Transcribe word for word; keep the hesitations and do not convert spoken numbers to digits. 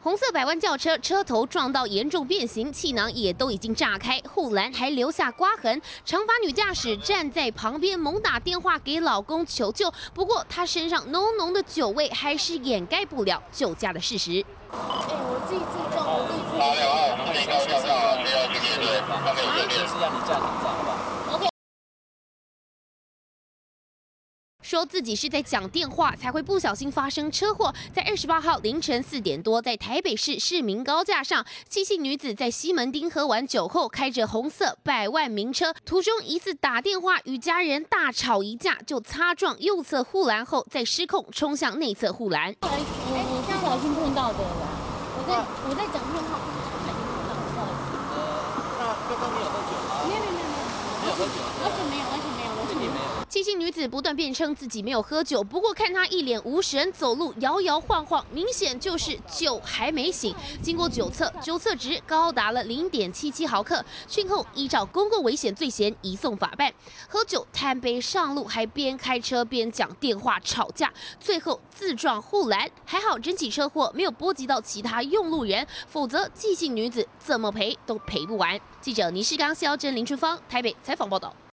红色百万轿车车头撞到严重变形，气囊也都已经炸开，护栏还留下刮痕。长发女驾驶站在旁边猛打电话给老公求救，不过她身上浓浓的酒味还是掩盖不了酒驾的事实。 哎，我自己自己撞，我自己自己。好，两号，我们先告诉到需要去面对，他可以对面。是让你暂停一下，好不好 ？OK。 说自己是在讲电话，才会不小心发生车祸。在二十八号凌晨四点多，在台北市市民高架上，七姓女子在西门町喝完酒后，开着红色百万名车，途中疑似打电话与家人大吵一架，就擦撞右侧护栏后，再失控冲向内侧护栏。 哎，我不小心碰到的啦，我在我在讲电话，不小心碰到，不好意思。 呃，那刚刚你有喝酒吗？ 没有没有没有没有， 没有喝酒， 完全没有完全没有完全没有。 七姓女子不断辩称自己没有喝酒，不过看她一脸无神，走路摇摇晃晃，明显就是酒还没醒。经过酒测，酒测值高达了零点七七毫克，讯后依照公共危险罪嫌移送法办。喝酒贪杯上路，还边开车边讲电话吵架，最后自撞护栏。还好整起车祸没有波及到其他用路人，否则纪姓女子怎么赔都赔不完。记者倪世刚、肖真、林春芳台北采访报道。